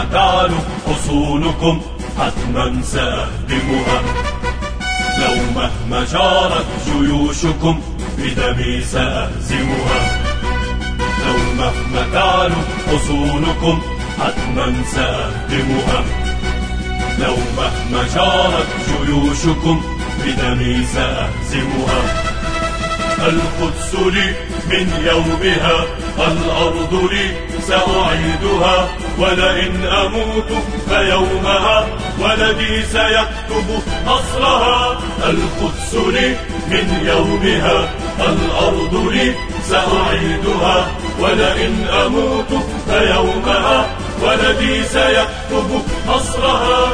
تعلو حصونكم حتما سأهدمها. لو مهما جارت جيوشكم بدمي سأهزمها. لو مهما تعلو حصونكم حتما سأهدمها. لو مهما جارت جيوشكم بدمي سأهزمها. القدس لي من يومها، الأرض لي سأعيدها، ولئن أموت فيومها ولدي سيكتب نصرها. القدس لي من يومها، الأرض لي سأعيدها، ولئن أموت فيومها ولدي سيكتب نصرها.